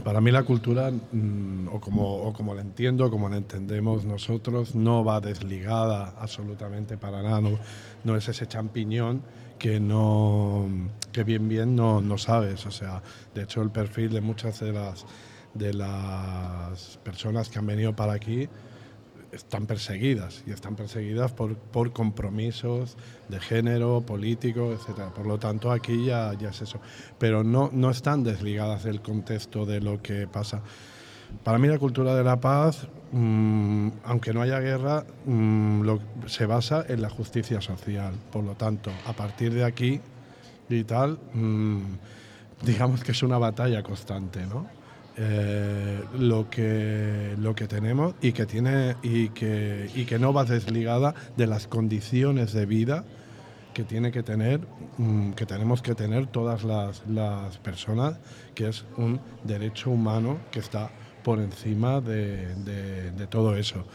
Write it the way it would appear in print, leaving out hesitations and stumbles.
Para mí la cultura, o como la entiendo, como la entendemos nosotros, no va desligada absolutamente para nada. No es ese champiñón que que bien no sabes. O sea, de hecho el perfil de muchas de las personas que han venido para aquí están perseguidas por compromisos de género, político, etcétera. Por lo tanto, aquí ya es eso. Pero no están desligadas del contexto de lo que pasa. Para mí la cultura de la paz, aunque no haya guerra, se basa en la justicia social. Por lo tanto, a partir de aquí y tal, digamos que es una batalla constante, ¿no? Lo que tenemos y que no va desligada de las condiciones de vida que que tenemos que tener todas las personas, que es un derecho humano que está por encima de todo eso.